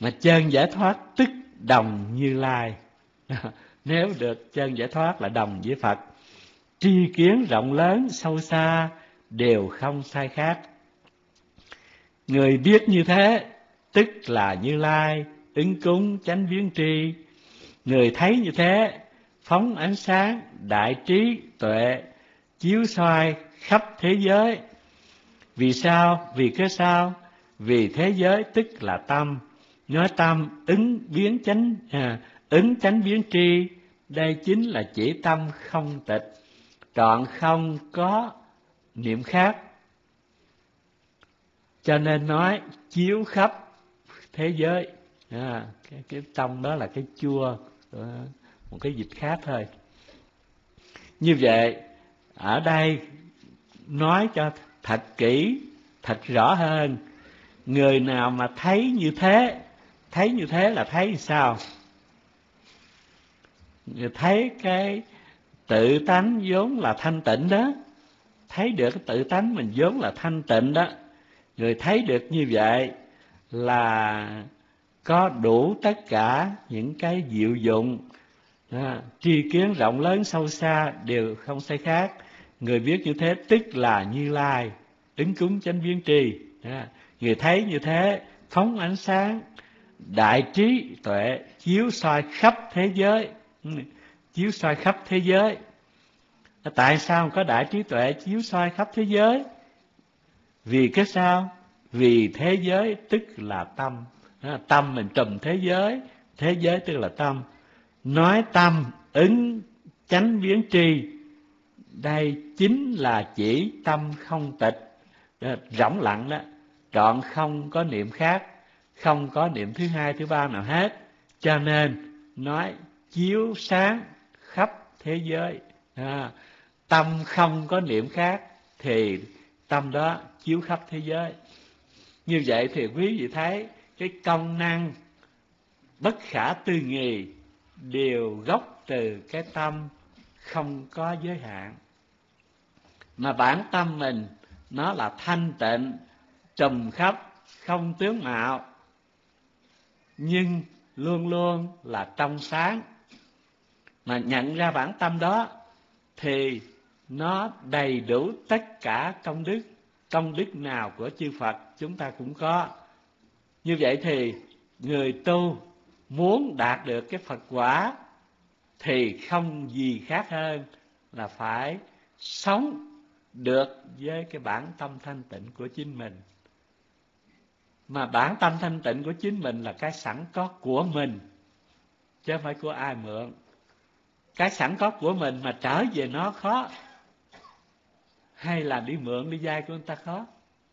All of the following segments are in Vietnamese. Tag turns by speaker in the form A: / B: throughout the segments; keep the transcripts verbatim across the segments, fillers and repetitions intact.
A: Mà chân giải thoát tức đồng Như Lai. Nếu được chân giải thoát là đồng với Phật. Tri kiến rộng lớn sâu xa đều không sai khác. Người biết như thế tức là Như Lai, ứng cúng chánh viếng tri. Người thấy như thế phóng ánh sáng đại trí tuệ, chiếu soi khắp thế giới. Vì sao? Vì cái sao? Vì thế giới tức là tâm. Nói tâm ứng biến chánh à, ứng chánh biến tri, đây chính là chỉ tâm không tịch, trọn không có niệm khác. Cho nên nói chiếu khắp thế giới. À, cái, cái tâm đó là cái chua, một cái dịch khác thôi. Như vậy ở đây nói cho thật kỹ, thật rõ hơn. Người nào mà thấy như thế, thấy như thế là thấy sao? Người thấy cái tự tánh vốn là thanh tịnh đó, thấy được cái tự tánh mình vốn là thanh tịnh đó. Người thấy được như vậy là có đủ tất cả những cái diệu dụng, à, tri kiến rộng lớn sâu xa đều không sai khác. Người biết như thế tức là Như Lai, ứng cúng chánh viếng tri. À, người thấy như thế phóng ánh sáng đại trí tuệ, chiếu soi khắp thế giới, chiếu soi khắp thế giới. Tại sao có đại trí tuệ chiếu soi khắp thế giới? Vì cái sao? Vì thế giới tức là tâm. Tâm mình trùm thế giới, thế giới tức là tâm. Nói tâm ứng chánh viếng tri, đây chính là chỉ tâm không tịch, rỗng lặng đó, trọn không có niệm khác, không có niệm thứ hai thứ ba nào hết. Cho nên nói chiếu sáng khắp thế giới. À, tâm không có niệm khác thì tâm đó chiếu khắp thế giới. Như vậy thì quý vị thấy cái công năng bất khả tư nghì đều gốc từ cái tâm không có giới hạn. Mà bản tâm mình nó là thanh tịnh, trùm khắp, không tướng mạo, nhưng luôn luôn là trong sáng. Mà nhận ra bản tâm đó thì nó đầy đủ tất cả công đức. Công đức nào của chư Phật chúng ta cũng có. Như vậy thì người tu muốn đạt được cái Phật quả thì không gì khác hơn là phải sống được với cái bản tâm thanh tịnh của chính mình. Mà bản tâm thanh tịnh của chính mình là cái sẵn có của mình, chứ không phải của ai mượn. Cái sẵn có của mình mà trở về nó khó, hay là đi mượn đi vay của người ta khó.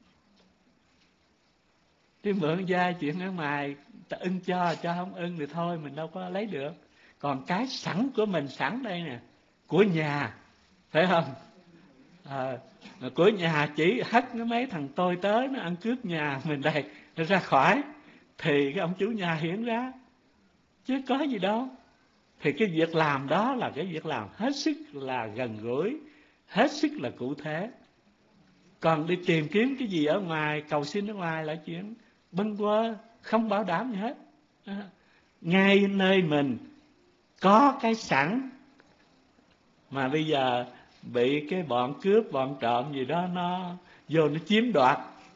A: Đi mượn vay chuyện ở ngoài ta ưng cho, cho không ưng thì thôi, mình đâu có lấy được. Còn cái sẵn của mình sẵn đây nè, của nhà, phải không? À, của nhà chỉ hất nó mấy thằng tôi tới nó ăn cướp nhà mình đây, nó ra khỏi thì cái ông chủ nhà hiện ra, chứ có gì đâu. Thì cái việc làm đó là cái việc làm hết sức là gần gũi, hết sức là cụ thể. Còn đi tìm kiếm cái gì ở ngoài, cầu xin ở ngoài là chuyện bâng quơ, không bảo đảm gì hết. À, ngay nơi mình có cái sẵn, mà bây giờ bị cái bọn cướp, bọn trộm gì đó nó vô nó chiếm đoạt,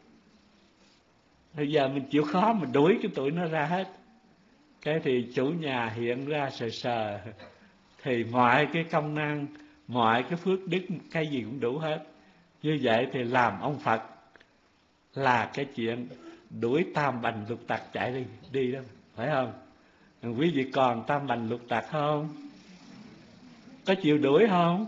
A: bây giờ mình chịu khó mình đuổi cái tụi nó ra hết. Cái thì chủ nhà hiện ra sờ sờ, thì mọi cái công năng, mọi cái phước đức, cái gì cũng đủ hết. Như vậy thì làm ông Phật là cái chuyện đuổi tam bành lục tặc chạy đi đi đó, phải không? Quý vị còn tam bành lục tặc không? Có chịu đuổi không?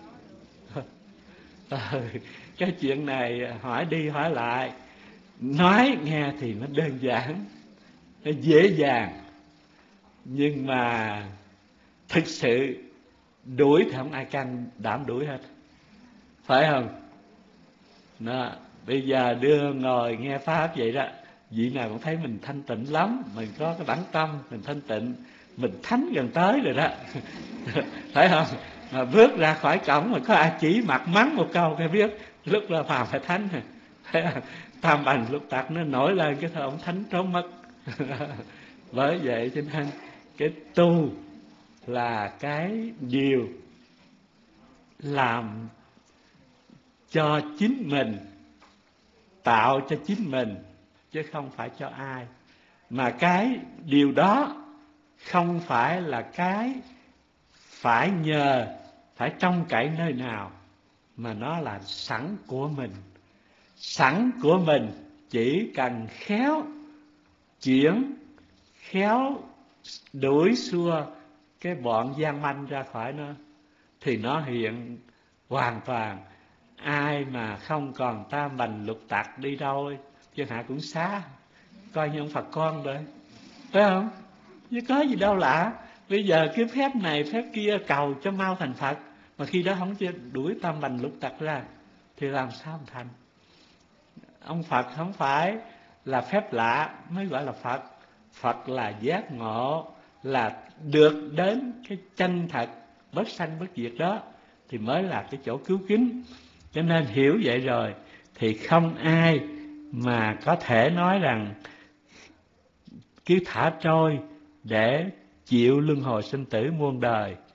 A: Cái chuyện này hỏi đi hỏi lại, nói nghe thì nó đơn giản, nó dễ dàng, nhưng mà thực sự đuổi thì không ai can đảm đuổi hết, phải không? Đó, bây giờ đưa ngồi nghe pháp vậy đó, vị nào cũng thấy mình thanh tịnh lắm, mình có cái bản tâm mình thanh tịnh, mình thánh gần tới rồi đó. Phải không? Mà bước ra khỏi cổng mà có ai chỉ mặt mắng một câu cái biết lúc đó phàm phải thánh. Tam bành lục tặc nó nổi lên cái thời ông thánh trốn mất. Bởi vậy cho nên cái tu là cái điều làm cho chính mình, tạo cho chính mình, chứ không phải cho ai. Mà cái điều đó không phải là cái phải nhờ, phải trông cậy nơi nào, mà nó là sẵn của mình. Sẵn của mình, chỉ cần khéo chuyển, khéo đuổi xua cái bọn gian manh ra khỏi nó, thì nó hiện hoàn toàn. Ai mà không còn tam bành lục tặc đi đâu chứ hạ cũng xá, coi như ông Phật con rồi, phải không? Chứ có gì đâu lạ. Bây giờ cái phép này phép kia cầu cho mau thành Phật, mà khi đó không đuổi tam bành lục tặc ra thì làm sao thành? Ông Phật không phải là phép lạ mới gọi là Phật. Phật là giác ngộ, là được đến cái chân thật bất sanh bất diệt đó, thì mới là cái chỗ cứu kính. Cho nên hiểu vậy rồi thì không ai mà có thể nói rằng cứ thả trôi để chịu luân hồi sinh tử muôn đời.